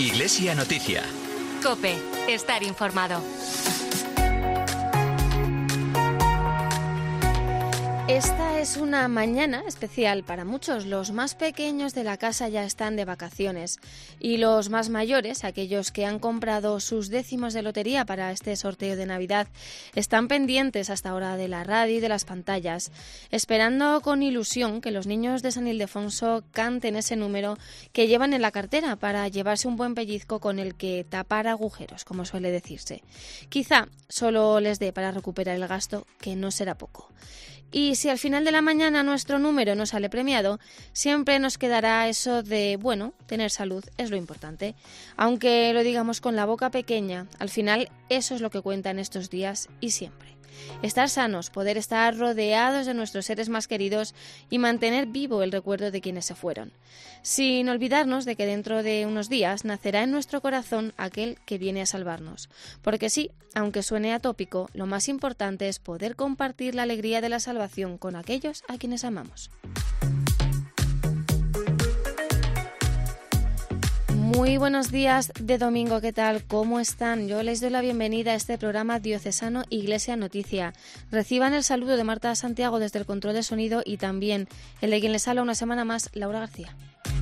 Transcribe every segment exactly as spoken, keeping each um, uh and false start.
Iglesia Noticia. COPE. Estar informado. Esta es una mañana especial para muchos. Los más pequeños de la casa ya están de vacaciones y los más mayores, aquellos que han comprado sus décimos de lotería para este sorteo de Navidad, están pendientes hasta ahora de la radio y de las pantallas, esperando con ilusión que los niños de San Ildefonso canten ese número que llevan en la cartera para llevarse un buen pellizco con el que tapar agujeros, como suele decirse. Quizá solo les dé para recuperar el gasto, que no será poco. Y si al final de la mañana nuestro número no sale premiado, siempre nos quedará eso de, bueno, tener salud es lo importante. Aunque lo digamos con la boca pequeña, al final eso es lo que cuenta en estos días y siempre. Estar sanos, poder estar rodeados de nuestros seres más queridos y mantener vivo el recuerdo de quienes se fueron. Sin olvidarnos de que dentro de unos días nacerá en nuestro corazón aquel que viene a salvarnos. Porque sí, aunque suene atópico, lo más importante es poder compartir la alegría de la salvación con aquellos a quienes amamos. Muy buenos días de domingo, ¿qué tal? ¿Cómo están? Yo les doy la bienvenida a este programa diocesano Iglesia Noticia. Reciban el saludo de Marta Santiago desde el control de sonido y también el de quien les habla una semana más, Laura García.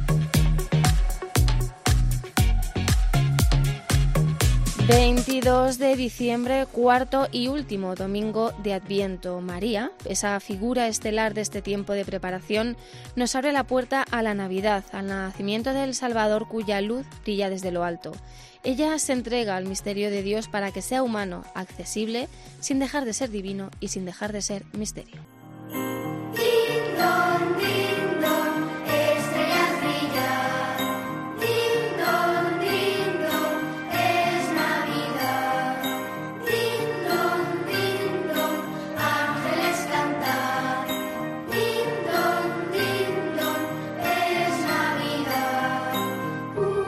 veintidós de diciembre, cuarto y último domingo de Adviento. María, esa figura estelar de este tiempo de preparación, nos abre la puerta a la Navidad, al nacimiento del Salvador cuya luz brilla desde lo alto. Ella se entrega al misterio de Dios para que sea humano, accesible, sin dejar de ser divino y sin dejar de ser misterio. Ding dong, ding dong, estrellas brillan. Ding dong, ding dong, es Navidad. Ding dong, ding dong, ángeles cantan. Ding dong, ding dong, es Navidad. Uh,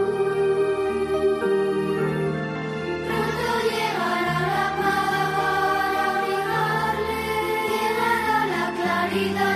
pronto llegará la paz para abrigarle, llegará la claridad.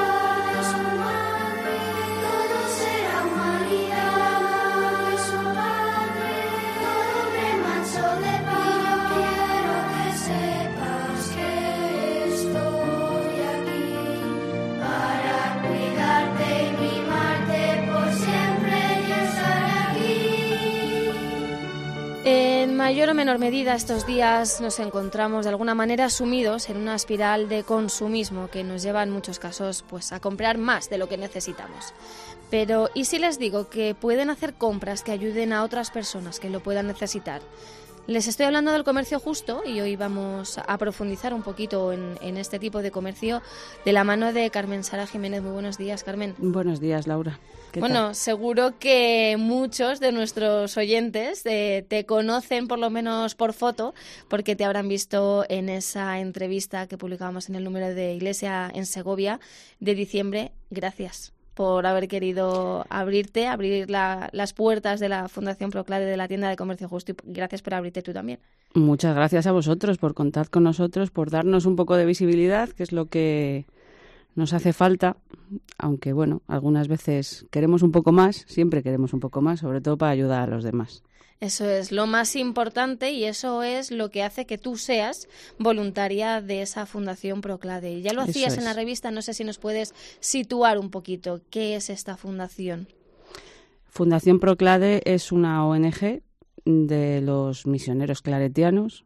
En mayor o menor medida estos días nos encontramos de alguna manera sumidos en una espiral de consumismo que nos lleva en muchos casos pues, a comprar más de lo que necesitamos. Pero ¿y si les digo que pueden hacer compras que ayuden a otras personas que lo puedan necesitar? Les estoy hablando del comercio justo y hoy vamos a profundizar un poquito en, en este tipo de comercio de la mano de Carmen Sara Jiménez. Muy buenos días, Carmen. Buenos días, Laura. Bueno, tal? Seguro que muchos de nuestros oyentes eh, te conocen por lo menos por foto porque te habrán visto en esa entrevista que publicábamos en el número de Iglesia en Segovia de diciembre. Gracias por haber querido abrirte, abrir la, las puertas de la Fundación Proclade de la tienda de Comercio Justo y gracias por abrirte tú también. Muchas gracias a vosotros por contar con nosotros, por darnos un poco de visibilidad, que es lo que nos hace falta, aunque bueno, algunas veces queremos un poco más, siempre queremos un poco más, sobre todo para ayudar a los demás. Eso es lo más importante y eso es lo que hace que tú seas voluntaria de esa Fundación Proclade. Ya lo hacías en la revista, no sé si nos puedes situar un poquito. ¿Qué es esta fundación? Fundación Proclade es una O N G de los misioneros claretianos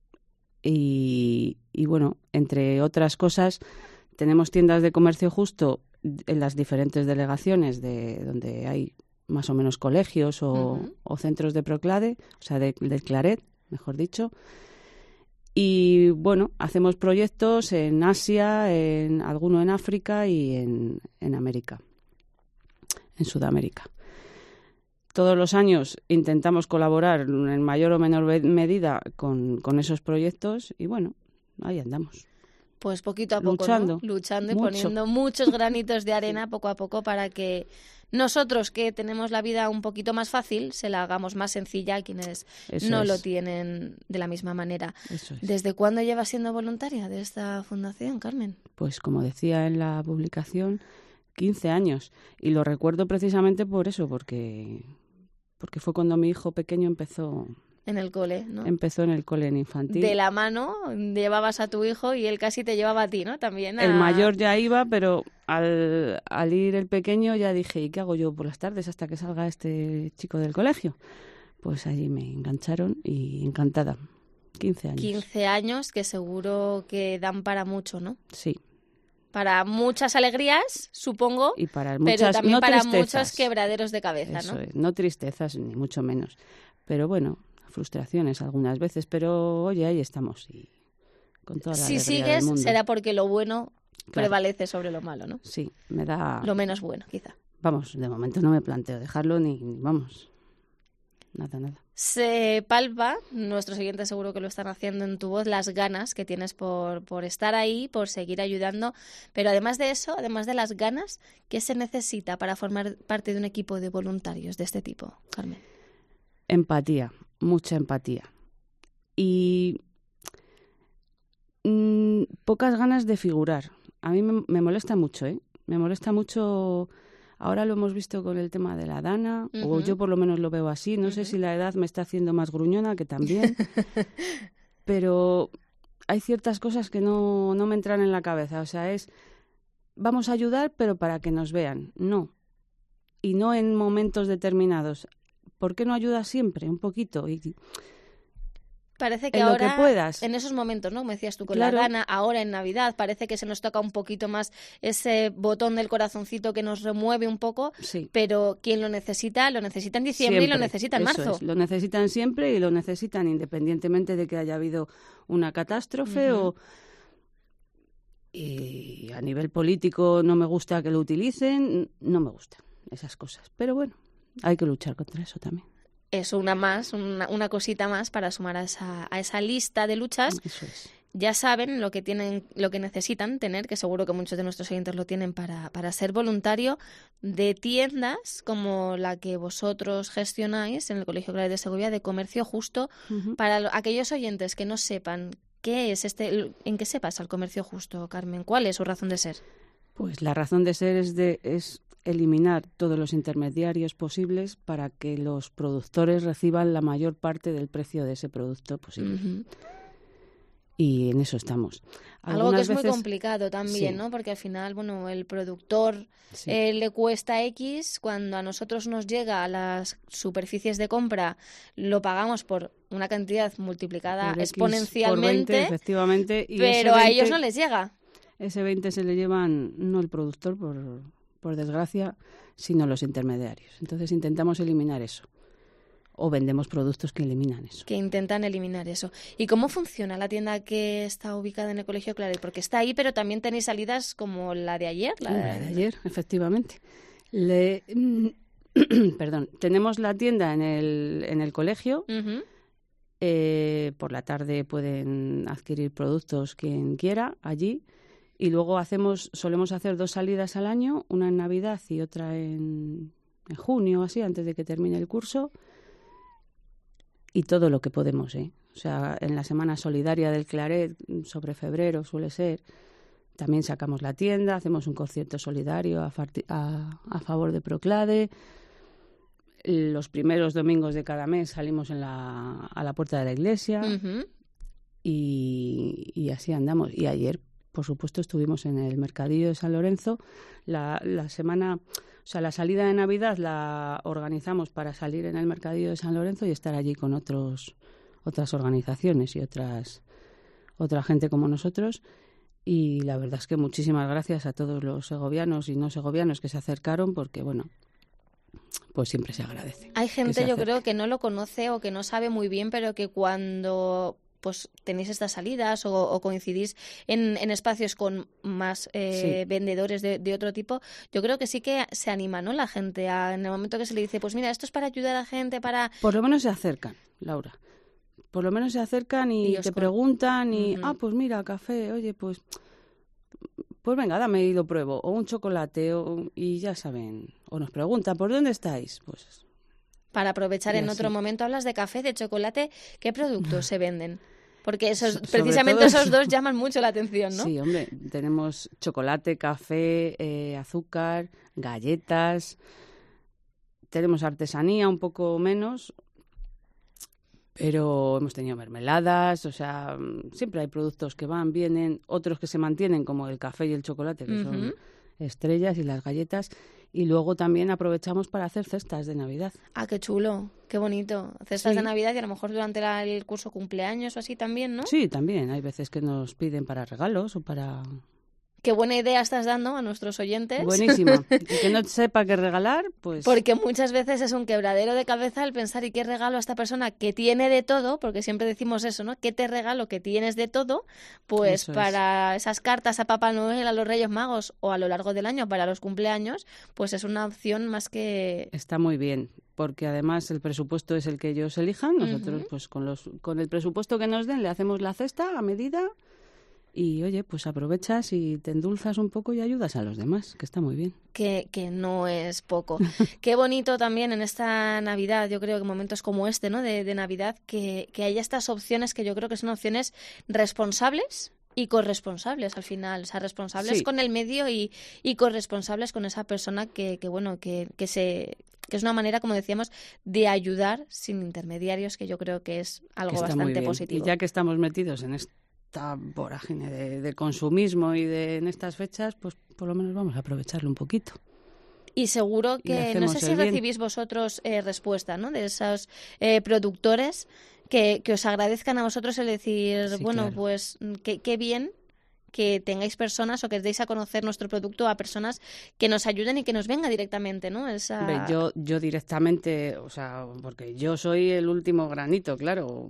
y, y bueno, entre otras cosas, tenemos tiendas de comercio justo en las diferentes delegaciones de donde hay más o menos colegios o, uh-huh. o centros de Proclade, o sea, de, del Claret, mejor dicho. Y, bueno, hacemos proyectos en Asia, en alguno en África y en, en América, en Sudamérica. Todos los años intentamos colaborar en mayor o menor medida con, con esos proyectos y, bueno, ahí andamos. Pues poquito a poco, luchando, ¿no? Luchando y mucho. poniendo muchos granitos de arena poco a poco para que nosotros, que tenemos la vida un poquito más fácil, se la hagamos más sencilla a quienes Eso no es. lo tienen de la misma manera. Eso es. ¿Desde cuándo llevas siendo voluntaria de esta fundación, Carmen? Pues como decía en la publicación, quince años. Y lo recuerdo precisamente por eso, porque porque fue cuando mi hijo pequeño empezó... En el cole, ¿no? Empezó en el cole en infantil. De la mano llevabas a tu hijo y él casi te llevaba a ti, ¿no? También a... El mayor ya iba, pero al, al ir el pequeño ya dije, ¿y qué hago yo por las tardes hasta que salga este chico del colegio? Pues allí me engancharon y encantada. quince años. quince años que seguro que dan para mucho, ¿no? Sí. Para muchas alegrías, supongo, y para pero muchas, también no para tristezas. muchos quebraderos de cabeza, Eso ¿no? es, no tristezas ni mucho menos. Pero bueno, frustraciones algunas veces, pero oye, ahí estamos y con toda la Si alegría sigues, del mundo. será porque lo bueno Claro. prevalece sobre lo malo, ¿no? Sí, me da... Lo menos bueno, quizá. Vamos, de momento no me planteo dejarlo ni, ni vamos, nada, nada. Se palpa, nuestros oyentes seguro que lo están haciendo en tu voz, las ganas que tienes por, por estar ahí, por seguir ayudando. Pero además de eso, además de las ganas, ¿qué se necesita para formar parte de un equipo de voluntarios de este tipo, Carmen? Empatía, mucha empatía. Y mmm, pocas ganas de figurar. A mí me, me molesta mucho, ¿eh? Me molesta mucho... Ahora lo hemos visto con el tema de la Dana, uh-huh. o yo por lo menos lo veo así. No uh-huh. sé si la edad me está haciendo más gruñona, que también. Pero hay ciertas cosas que no, no me entran en la cabeza. O sea, es, vamos a ayudar, pero para que nos vean. No. Y no en momentos determinados. ¿Por qué no ayudas siempre? Un poquito. Y... Parece que en ahora, lo que puedas. En esos momentos, ¿no? Como decías tú con claro. la Dana, ahora en Navidad, parece que se nos toca un poquito más ese botón del corazoncito que nos remueve un poco, sí. pero quien lo necesita, lo necesita en diciembre siempre. Y lo necesita en Eso marzo. Es. Lo necesitan siempre y lo necesitan independientemente de que haya habido una catástrofe uh-huh. o... Y a nivel político no me gusta que lo utilicen, no me gustan esas cosas. Pero bueno, hay que luchar contra eso también. Eso, una más, una, una cosita más para sumar a esa, a esa lista de luchas. Eso es. Ya saben lo que tienen, lo que necesitan tener, que seguro que muchos de nuestros oyentes lo tienen para, para ser voluntario, de tiendas como la que vosotros gestionáis en el Colegio Claret de Segovia, de Comercio Justo, uh-huh. para lo, aquellos oyentes que no sepan qué es este, en qué se pasa el Comercio Justo, Carmen, ¿cuál es su razón de ser? Pues la razón de ser es de es eliminar todos los intermediarios posibles para que los productores reciban la mayor parte del precio de ese producto posible. Uh-huh. Y en eso estamos. Algo que es veces... muy complicado también, sí. ¿no? Porque al final, bueno, el productor sí. eh, le cuesta X, cuando a nosotros nos llega a las superficies de compra, lo pagamos por una cantidad multiplicada por exponencialmente, X, por veinte, efectivamente, y pero ese veinte, a ellos no les llega. Ese veinte se le llevan no el productor, por, por desgracia, sino los intermediarios. Entonces intentamos eliminar eso. O vendemos productos que eliminan eso. Que intentan eliminar eso. ¿Y cómo funciona la tienda que está ubicada en el Colegio Claret? Porque está ahí, pero también tenéis salidas como la de ayer. La, la de ayer, efectivamente. Le... Perdón. Tenemos la tienda en el, en el colegio. Uh-huh. Eh, por la tarde pueden adquirir productos quien quiera allí. Y luego hacemos, solemos hacer dos salidas al año, una en Navidad y otra en, en junio, así, antes de que termine el curso. Y todo lo que podemos, ¿eh? O sea, en la Semana Solidaria del Claret, sobre febrero suele ser, también sacamos la tienda, hacemos un concierto solidario a, farti- a, a favor de Proclade. Los primeros domingos de cada mes salimos en la, a la puerta de la iglesia. Uh-huh. y, y así andamos. Y ayer, por supuesto, estuvimos en el Mercadillo de San Lorenzo. La, la semana... O sea, la salida de Navidad la organizamos para salir en el Mercadillo de San Lorenzo y estar allí con otros otras organizaciones y otras otra gente como nosotros. Y la verdad es que muchísimas gracias a todos los segovianos y no segovianos que se acercaron, porque, bueno, pues siempre se agradece. Hay gente, yo creo, que no lo conoce o que no sabe muy bien, pero que cuando... pues tenéis estas salidas o, o coincidís en, en espacios con más eh, sí. vendedores de, de otro tipo, yo creo que sí que se anima, ¿no? La gente a, en el momento que se le dice, pues mira, esto es para ayudar a la gente, para... Por lo menos se acercan, Laura. Por lo menos se acercan y, y te con... preguntan y, uh-huh. ah, pues mira, café, oye, pues pues venga, dame y lo pruebo. O un chocolate, o, y ya saben. O nos preguntan, ¿por dónde estáis? Pues... Para aprovechar en otro momento, hablas de café, de chocolate, ¿qué productos se venden? Porque esos, precisamente esos dos llaman mucho la atención, ¿no? Sí, hombre, tenemos chocolate, café, eh, azúcar, galletas, tenemos artesanía un poco menos, pero hemos tenido mermeladas, o sea, siempre hay productos que van, vienen, otros que se mantienen, como el café y el chocolate, que uh-huh. son estrellas, y las galletas. Y luego también aprovechamos para hacer cestas de Navidad. Ah, qué chulo, qué bonito. Cestas sí. de Navidad y a lo mejor durante la, el curso cumpleaños o así también, ¿no? Sí, también. Hay veces que nos piden para regalos o para... Qué buena idea estás dando a nuestros oyentes. Buenísima. Y que no sepa qué regalar, pues... Porque muchas veces es un quebradero de cabeza el pensar, ¿y qué regalo a esta persona que tiene de todo? Porque siempre decimos eso, ¿no? ¿Qué te regalo que tienes de todo? Pues eso para es. Esas cartas a Papá Noel, a los Reyes Magos o a lo largo del año para los cumpleaños, pues es una opción más que... Está muy bien, porque además el presupuesto es el que ellos elijan. Nosotros, uh-huh. pues con, los, con el presupuesto que nos den, le hacemos la cesta a medida... Y, oye, pues aprovechas y te endulzas un poco y ayudas a los demás, que está muy bien. Que, que no es poco. Qué bonito también en esta Navidad, yo creo que en momentos como este, ¿no? De, de Navidad, que, que haya estas opciones que yo creo que son opciones responsables y corresponsables al final. O sea, responsables sí. con el medio y, y corresponsables con esa persona que, que bueno, que, que se... que es una manera, como decíamos, de ayudar sin intermediarios, que yo creo que es algo bastante positivo. Y ya que estamos metidos en esto, esta vorágine de, de consumismo y de en estas fechas, pues por lo menos vamos a aprovecharlo un poquito. Y seguro que, no sé si recibís vosotros eh, respuesta, ¿no? De esos eh, productores que, que os agradezcan a vosotros el decir, sí, bueno, claro. pues qué, qué bien que tengáis personas o que deis a conocer nuestro producto a personas que nos ayuden y que nos venga directamente, ¿no? Esa... Hombre, yo, yo directamente, o sea, porque yo soy el último granito, claro,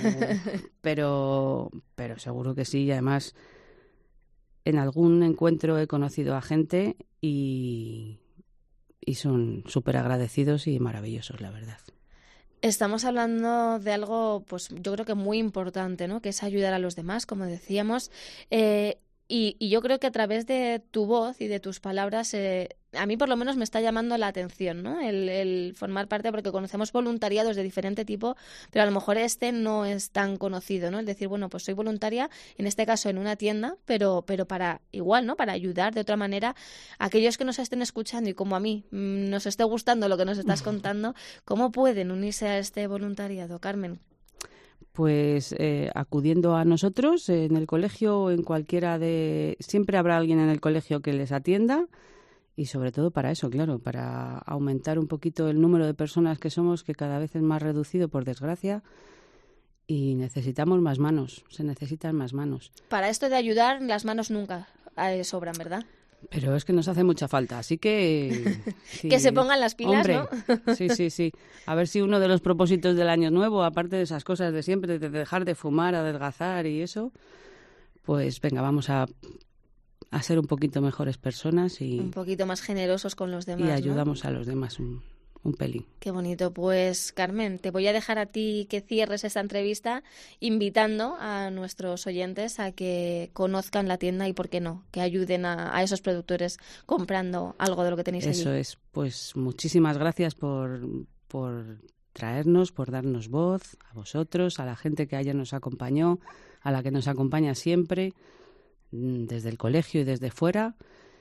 pero, pero seguro que sí, y además en algún encuentro he conocido a gente y, y son súper agradecidos y maravillosos, la verdad. Estamos hablando de algo, pues yo creo que muy importante, ¿no? Que es ayudar a los demás, como decíamos. Eh, y, y yo creo que a través de tu voz y de tus palabras, eh, a mí por lo menos me está llamando la atención, ¿no? El, el formar parte, porque conocemos voluntariados de diferente tipo, pero a lo mejor este no es tan conocido, ¿no? El decir, bueno, pues soy voluntaria, en este caso en una tienda, pero, pero para igual, ¿no? Para ayudar de otra manera a aquellos que nos estén escuchando y como a mí mmm, nos esté gustando lo que nos estás contando, ¿cómo pueden unirse a este voluntariado, Carmen? Pues eh, acudiendo a nosotros en el colegio o en cualquiera de... Siempre habrá alguien en el colegio que les atienda. Y sobre todo para eso, claro, para aumentar un poquito el número de personas que somos, que cada vez es más reducido, por desgracia, y necesitamos más manos, se necesitan más manos. Para esto de ayudar, las manos nunca eh, sobran, ¿verdad? Pero es que nos hace mucha falta, así que... Sí, que se pongan las pilas, hombre, ¿no? Sí, sí, sí. A ver si uno de los propósitos del año nuevo, aparte de esas cosas de siempre, de dejar de fumar, adelgazar y eso, pues venga, vamos a... a ser un poquito mejores personas y... Un poquito más generosos con los demás, y ayudamos, ¿no? a los demás un, un pelín. Qué bonito. Pues, Carmen, te voy a dejar a ti que cierres esta entrevista invitando a nuestros oyentes a que conozcan la tienda y, ¿por qué no?, que ayuden a, a esos productores comprando algo de lo que tenéis allí. Eso es. Pues muchísimas gracias por, por traernos, por darnos voz, a vosotros, a la gente que ayer nos acompañó, a la que nos acompaña siempre, desde el colegio y desde fuera,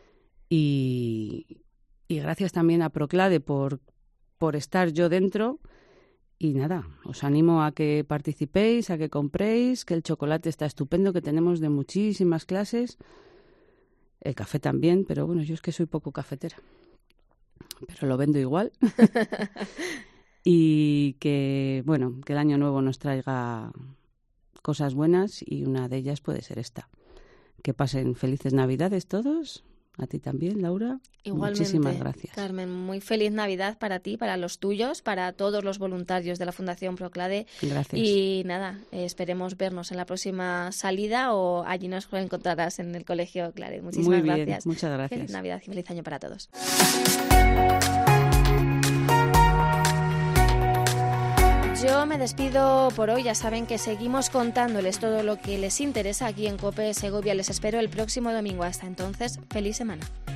y, y gracias también a Proclade por, por estar yo dentro. Y nada, os animo a que participéis, a que compréis, que el chocolate está estupendo, que tenemos de muchísimas clases, el café también, pero bueno, yo es que soy poco cafetera, pero lo vendo igual. Y que, bueno, que el año nuevo nos traiga cosas buenas y una de ellas puede ser esta. Que pasen felices Navidades todos, a ti también, Laura. Igualmente, muchísimas gracias. Carmen, muy feliz Navidad para ti, para los tuyos, para todos los voluntarios de la Fundación Proclade. Gracias. Y nada, eh, esperemos vernos en la próxima salida o allí nos encontrarás en el Colegio Claret. Muchísimas muy bien, gracias. Muchas gracias. Feliz Navidad y feliz año para todos. Yo me despido por hoy. Ya saben que seguimos contándoles todo lo que les interesa aquí en COPE Segovia. Les espero el próximo domingo. Hasta entonces, feliz semana.